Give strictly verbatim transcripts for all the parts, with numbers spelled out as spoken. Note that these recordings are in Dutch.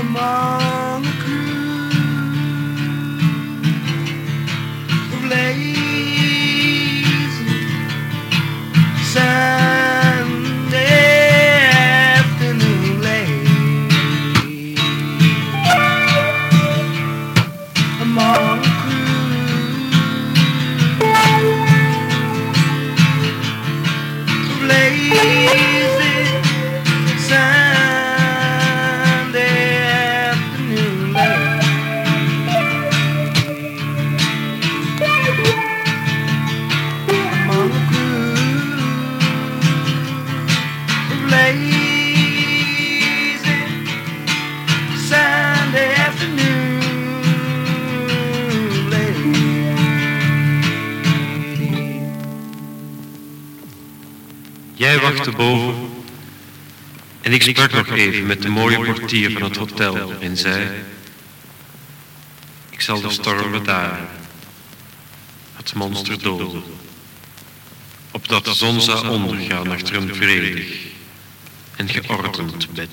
among a crew of lazy Sunday afternoon late. Among a crew of lazy Sunday afternoon late. Among a crew of lazy Sunday afternoon late. Jij wachtte boven en ik sprak nog even met de mooie portier van het hotel en zei: ik zal de storm bedaren, het monster doden, opdat de zon zou ondergaan achter een vredig en geordend bed.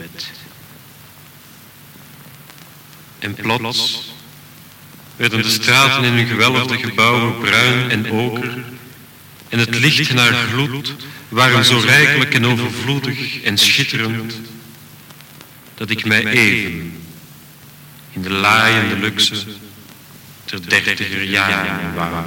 En plots werden de straten in hun gewelfde gebouwen bruin en oker, en het licht en haar gloed waren zo rijkelijk en overvloedig en schitterend, dat ik mij even in de laaiende luxe ter dertiger jaren waan.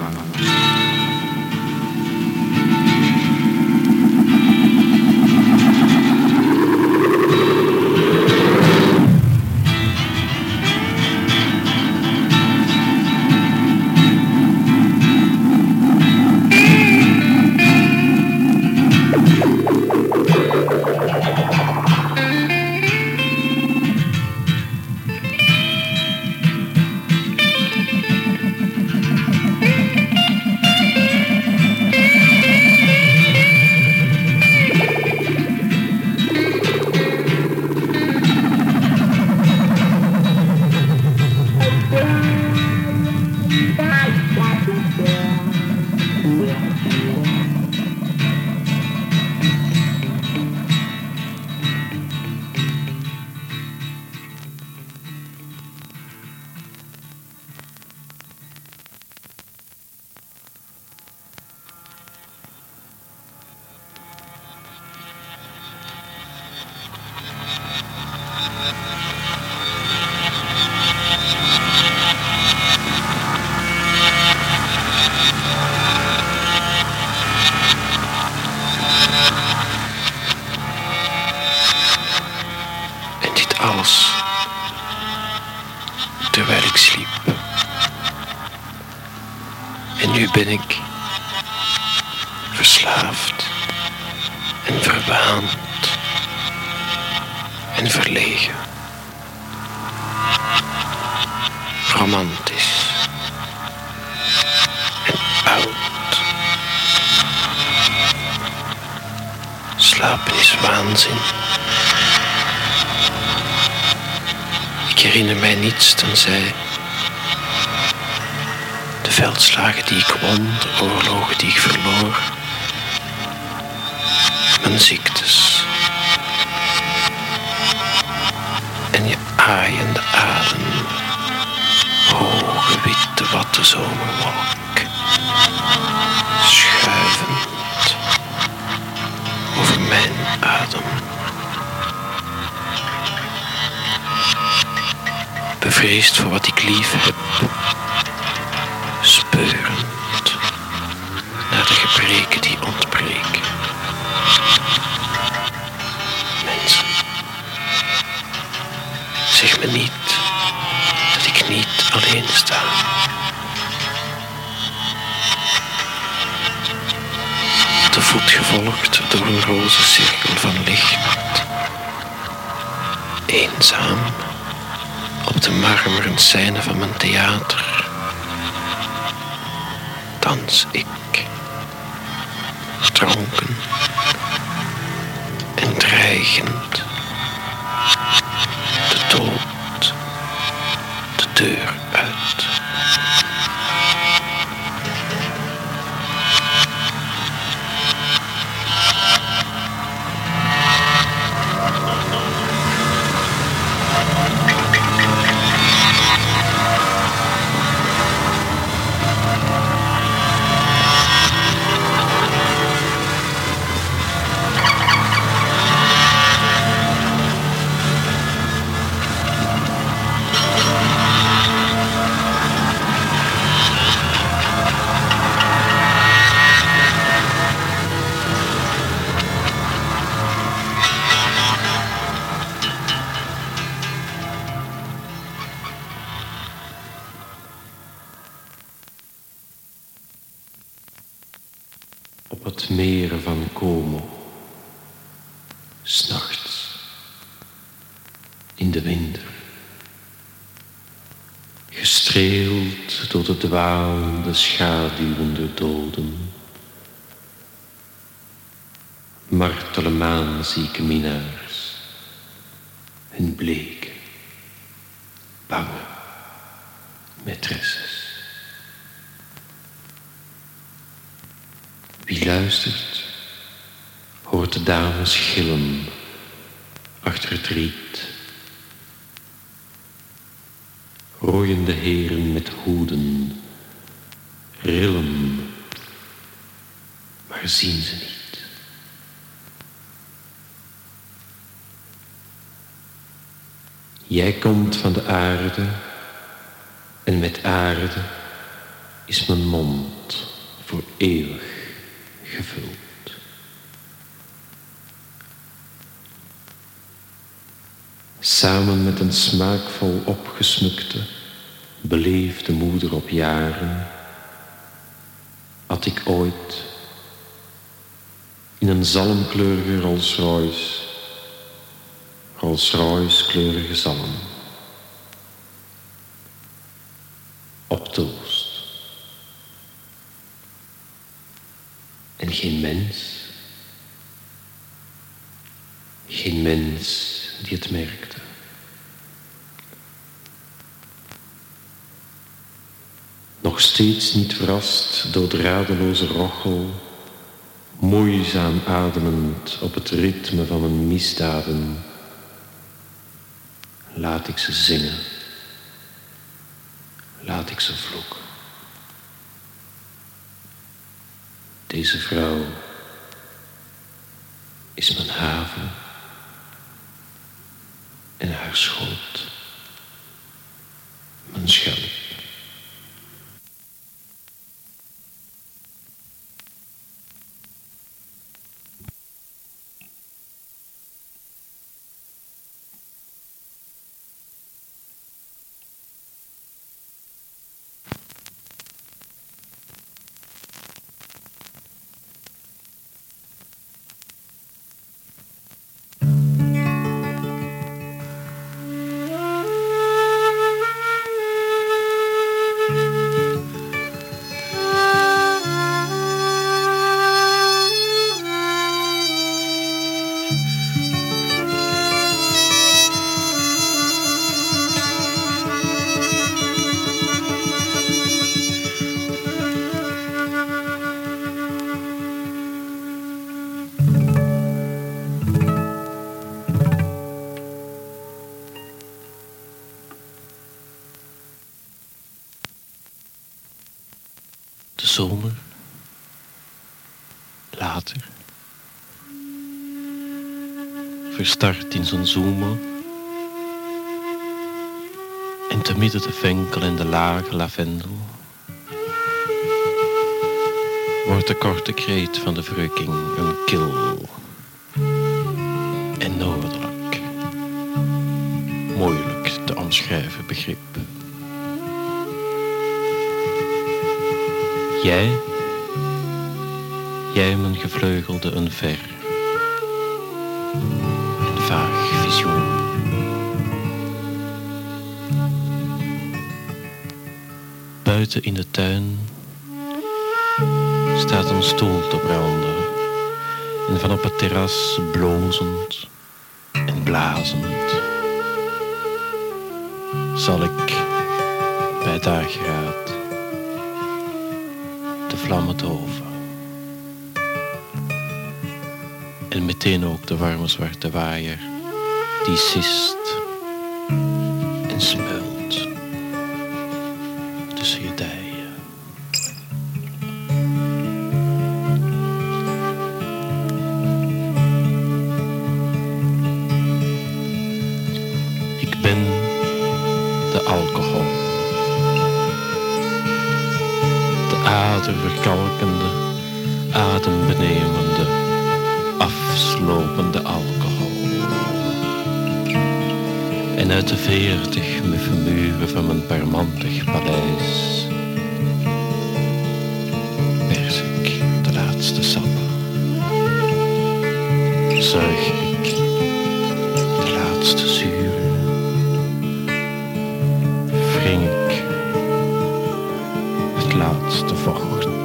Alles terwijl ik sliep. En nu ben ik verslaafd en verwaand en verlegen, romantisch en oud. Slapen is waanzin. Ik herinner mij niets tenzij de veldslagen die ik won, de oorlogen die ik verloor, mijn ziektes en je aaiende adem, hoge witte watte zomerwolk, schuivend over mijn adem. Bevreesd voor wat ik lief heb, speurend naar de gebreken die ontbreken. Mensen, zeg me niet dat ik niet alleen sta. Te voet gevolgd door een roze cirkel van licht, eenzaam op de marmeren scène van mijn theater dans ik, dronken en dreigend, de dood de deur uit. het meer van Como, 's nachts, in de winter, gestreeld door de dwalende schaduwen der doden, martele maanzieke minnaars, hun bleke, bange maîtresses. Wie luistert, hoort de dames gillen achter het riet. Rooiende heren met hoeden rillen, maar zien ze niet. Jij komt van de aarde en met aarde is mijn mond voor eeuwig gevuld. Samen met een smaakvol opgesmukte, beleefde moeder op jaren, had ik ooit in een zalmkleurige Rolls Royce, Rolls Royce kleurige zalm, op toast. En geen mens, geen mens die het merkte. Nog steeds niet verrast door de radeloze rochel, moeizaam ademend op het ritme van mijn misdaden, laat ik ze zingen, laat ik ze vloeken. Deze vrouw is mijn haven en haar schoot mijn schelp. De zomer, later, verstart in zijn zoemen en te midden de venkel en de lage lavendel wordt de korte kreet van de verrukking een kil en noordelijk, moeilijk te omschrijven begrip. Jij, jij mijn gevleugelde een ver, een vaag visioen. Buiten in de tuin staat een stoel te branden en van op het terras blozend en blazend zal ik bij dageraad de vlammen doven. En meteen ook de warme zwarte waaier die sist en smeult tussen je dijen. Ik ben de alcohol, de aderverkalkende, adembenemende, afslopende alcohol. En uit de veertig muffe muren van mijn parmantig paleis pers ik de laatste sappen. zuig ik de laatste zuren, wring ik het laatste vocht.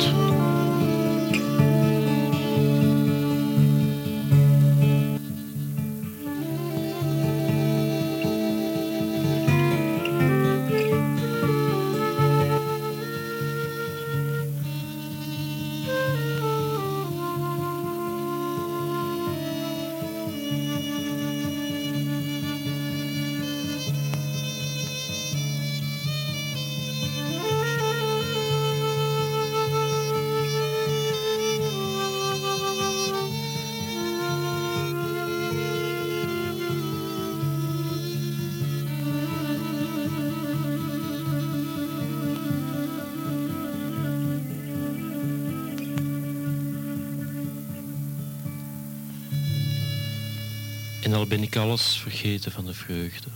En al ben ik alles vergeten van de vreugde,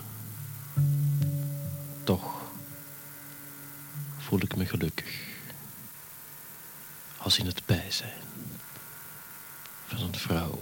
toch voel ik me gelukkig als in het bijzijn van een vrouw.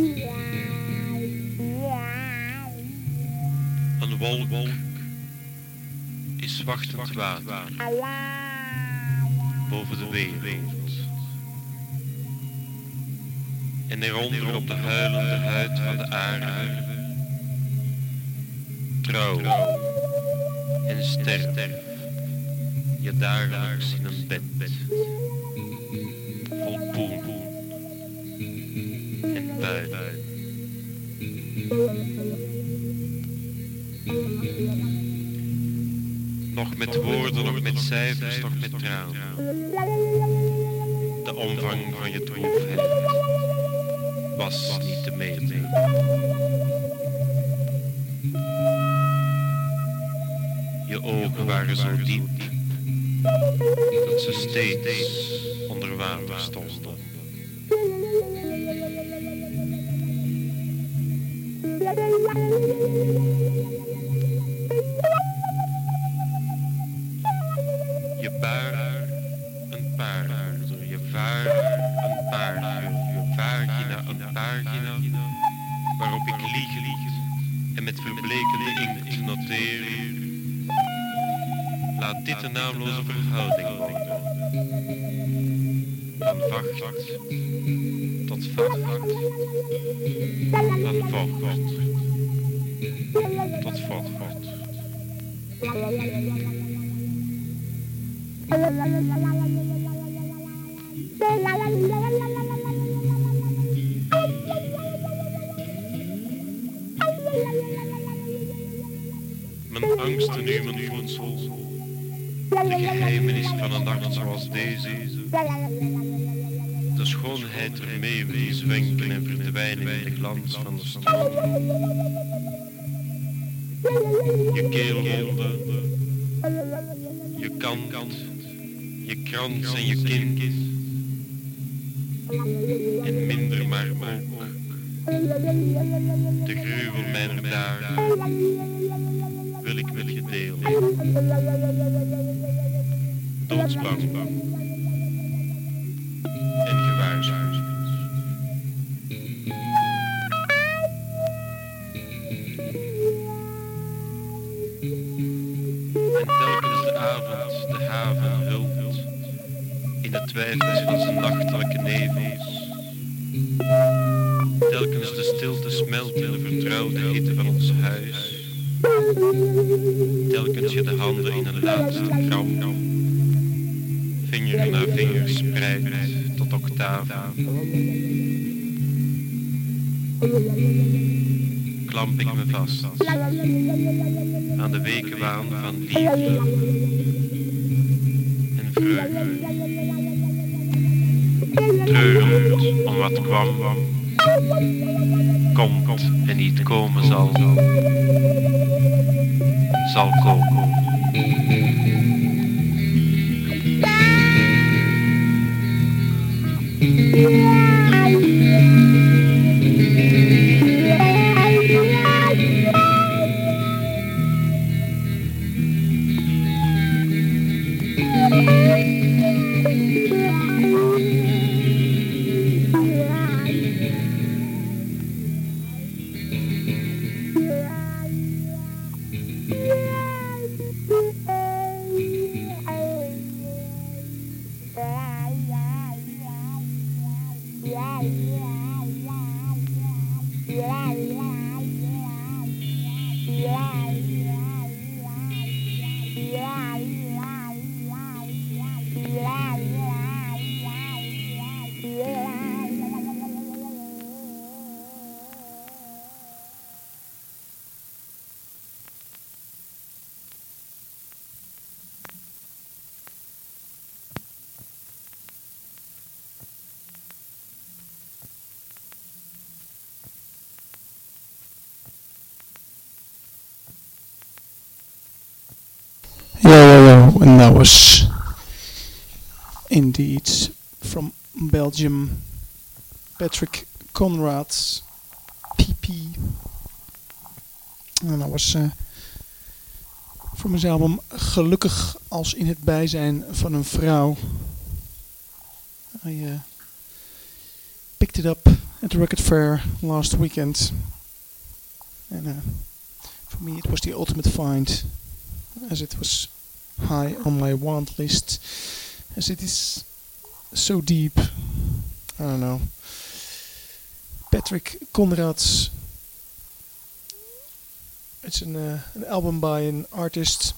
Een wolk is wachtend water boven de wereld. En eronder op de huilende huid van de aarde, trouw en sterf je dagelijks in een bed, vol poen en puin. Nog met woorden, nog met cijfers, nog met tranen. De omvang van je droefheid was niet te meten. Je ogen waren zo diep dat ze steeds onder water stonden. Je baar een paardenmoeder, je vaar een paardvuur, je vagina een pagina waarop ik lieg en met verblekende inkt noteer. Laat dit een naamloze verhouding worden. Van vacht tot vacht, van vocht tot vocht. Mijn angsten nu mijn voedsel, de geheimenis van een nacht zoals deze, de schoonheid ermee die zwenken en verdwijnen in de glans van de stroom. Je keelhonden, je kant, je krans en je kind, en minder maar ook de gruwel mijner dagen wil ik met je delen. Doodsbang en gewaarschuwd. En telkens de avond de haven hult in de twijfels van zijn nachtelijke nevels. Telkens de stilte smelt in de vertrouwde hitte van ons huis. Telkens je de handen in een laatste kramp, vinger na vinger spreidt tot octaven. Klamp ik me vast aan de wekenwaan van liefde en vreugde. Treurend om wat kwam, komt en niet komen zal, zal komen. Yo, yo, yo, and that was indeed from Belgium, Patrick Conrad, P P. En dat was uh, voor mijn album Gelukkig als in het bijzijn van een vrouw. I uh, picked it up at the record fair last weekend, and uh, for me it was the ultimate find, as it was high on my want list, as it is so deep. I don't know. Patrick Conrad's. It's an uh, an album by an artist,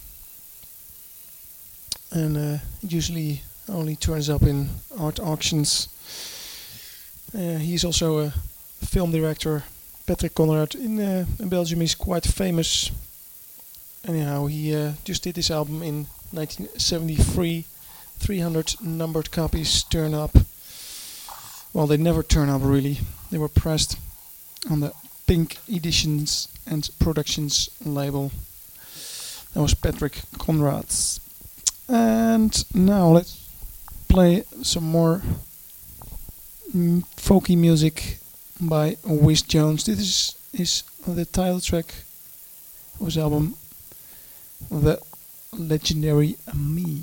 and uh, it usually only turns up in art auctions. Uh, he's also a film director. Patrick Conrad in, uh, in Belgium is quite famous. Anyhow, he uh, just did this album in nineteen seventy-three. three hundred numbered copies turn up. Well, they never turn up really. They were pressed on the Pink Editions and Productions label. That was Patrick Conrad's. And now let's play some more mm, folky music by Wiz Jones. This is, is the title track of his album, The Legendary Me.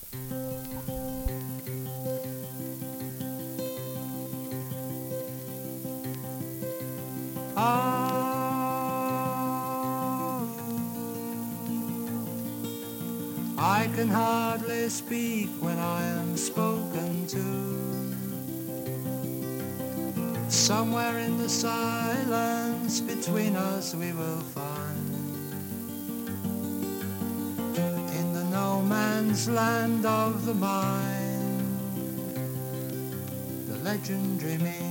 I can hardly speak when I am spoken to. Somewhere in the silence between us we will find, in the no man's land of the mind, the legendary me.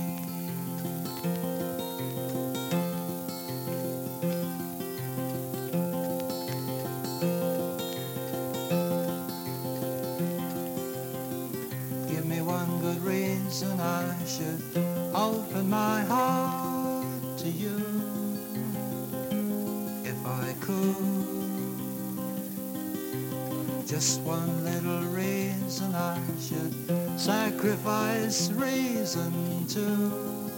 And I should open my heart to you if I could. Just one little reason I should sacrifice reason too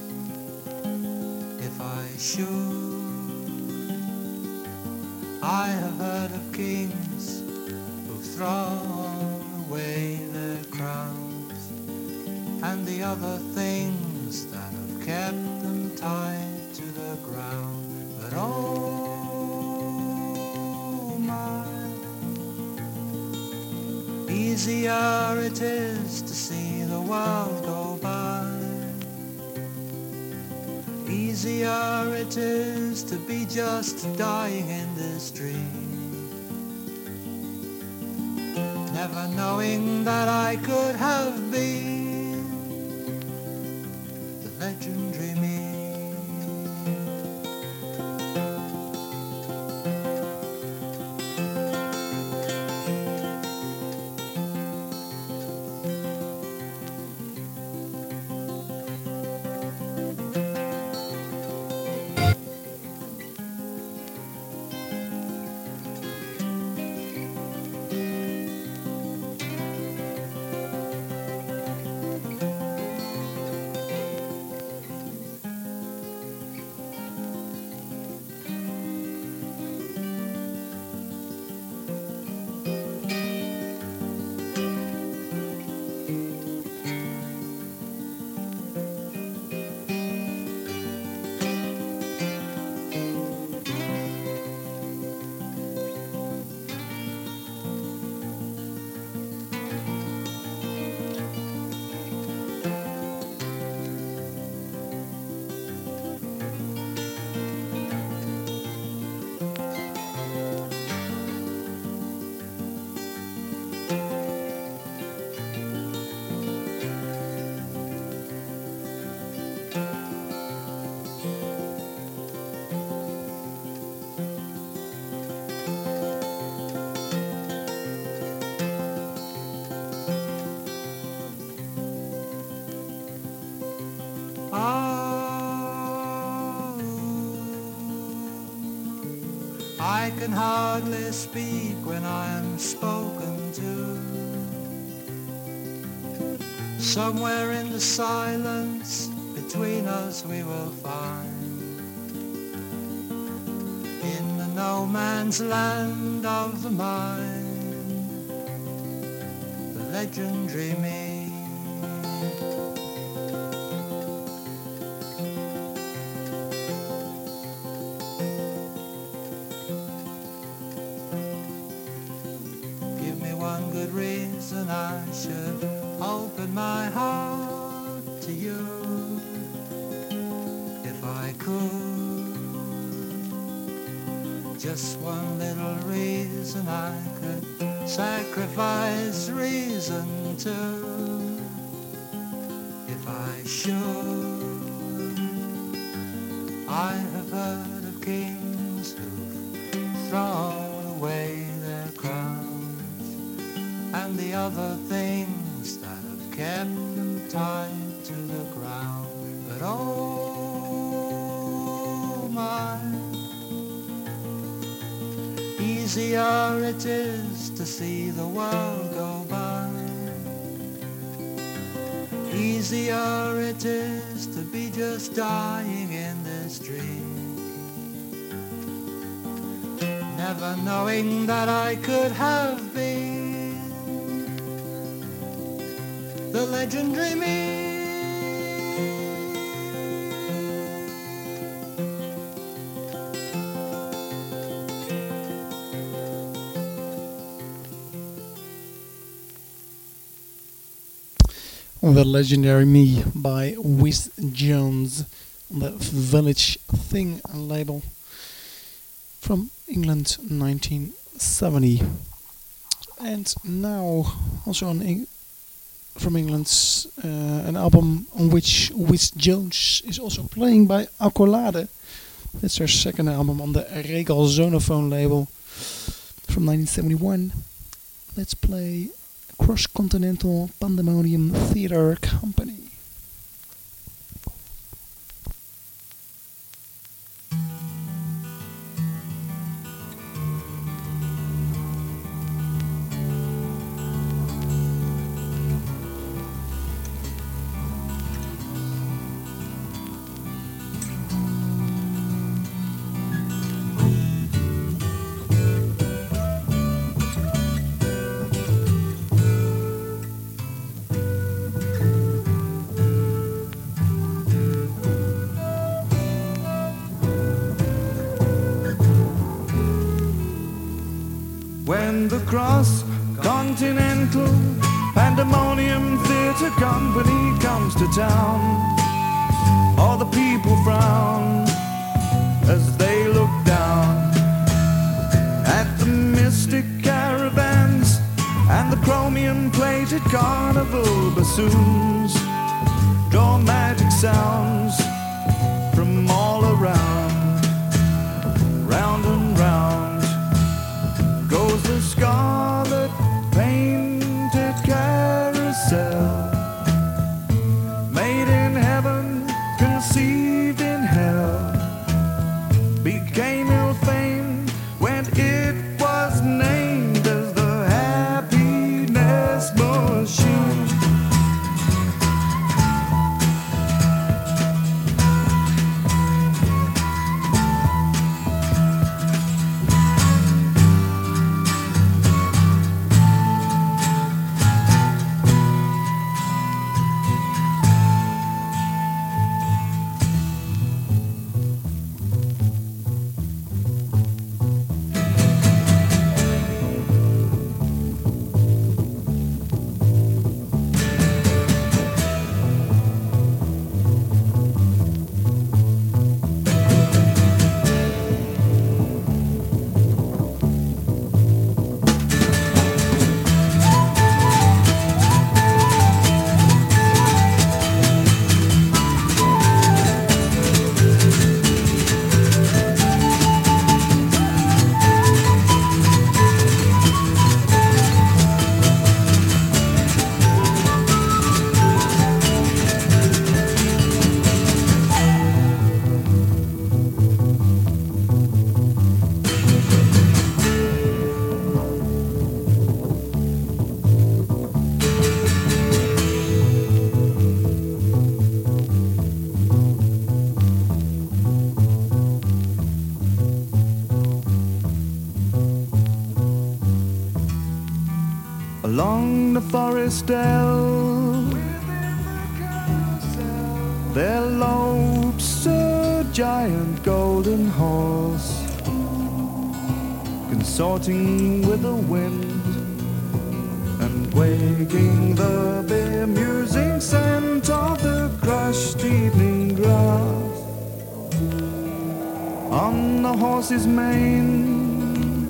if I should. I have heard of kings who've thrown away their crowns and the other things that have kept them tied to the ground. But oh my, easier it is to see the world go by. Easier it is to be just dying in this dream, never knowing that I could have been legendary me. I can hardly speak when I am spoken to. Somewhere in the silence between us we will find, in the no man's land of the mind, the legendary me. reason I should open my heart to you if I could. Just one little reason I could sacrifice reason to if I should. I have heard of kings who've thrown away their crowns and the other things that have kept them tied to the ground. But oh my, easier it is to see the world go by. Easier it is to be just dying in this dream, never knowing that I could have been the legendary me. The Legendary Me by Whiz Jones on the Village Thing label from England nineteen seventy. And now also on Eng- from England uh, an album on which Whiz Jones is also playing by Accolade. That's their second album on the Regal Zonophone label from nineteen seventy-one. Let's play Cross-Continental Pandemonium Theatre Company. When the Cross-Continental Pandemonium Theatre Company comes to town, all the people frown as they look down at the mystic caravans and the chromium-plated carnival bassoons, draw magic sounds from all around, round and round goes the scarlet painted carousel, made in heaven, conceived in hell, became ill-famed when it was named as the happiness machine. Along the forest dell, there lopes a giant golden horse, consorting with the wind and waking the bemusing scent of the crushed evening grass on the horse's mane.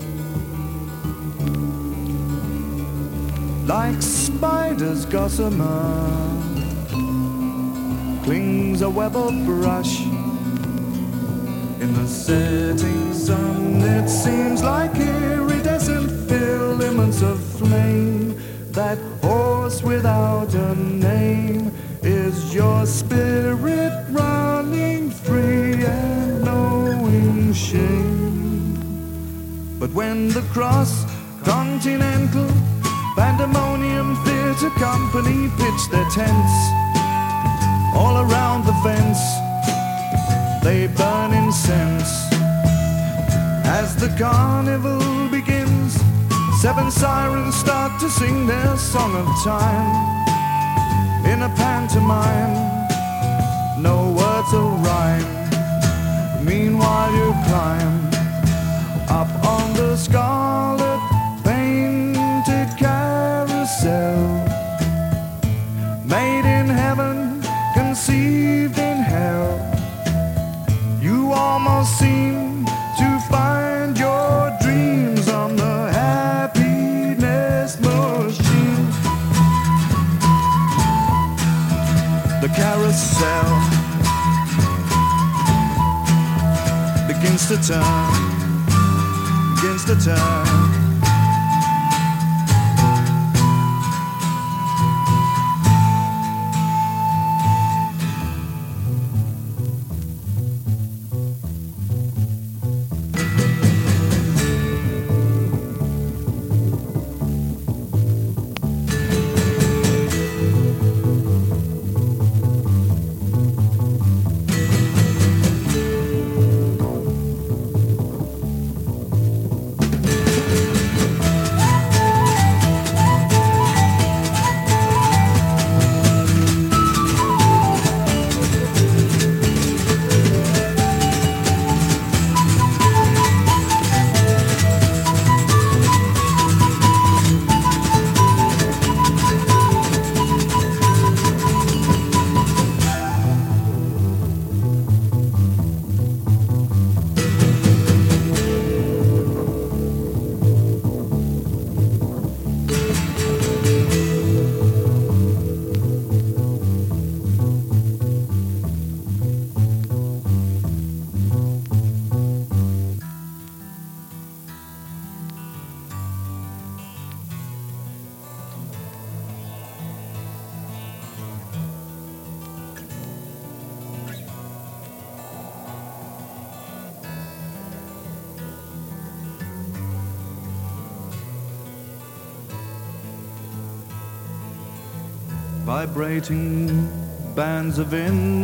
Like spiders gossamer clings a web of brush. In the setting sun it seems like iridescent filaments of flame. That horse without a name is your spirit running free and knowing shame. But when the cross-continental pandemonium theatre company pitch their tents all around the fence, they burn incense. As the carnival begins, seven sirens start to sing their song of time. In a pantomime, no words will rhyme. Meanwhile you climb up on the scarlet painted carousel, made in heaven, conceived in hell. You almost seem to find your dreams on the happiness machine. The carousel begins to turn, begins to turn. Vibrating bands of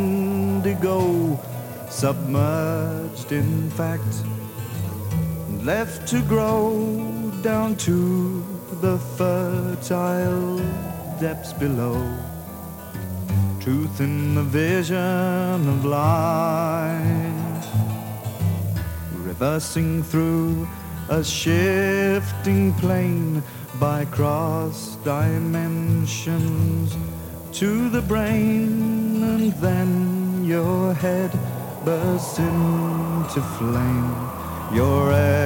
indigo, submerged in fact, left to grow down to the fertile depths below. Truth in the vision of light, reversing through a shifting plane by cross dimensions to the brain, and then your head bursts into flame. Your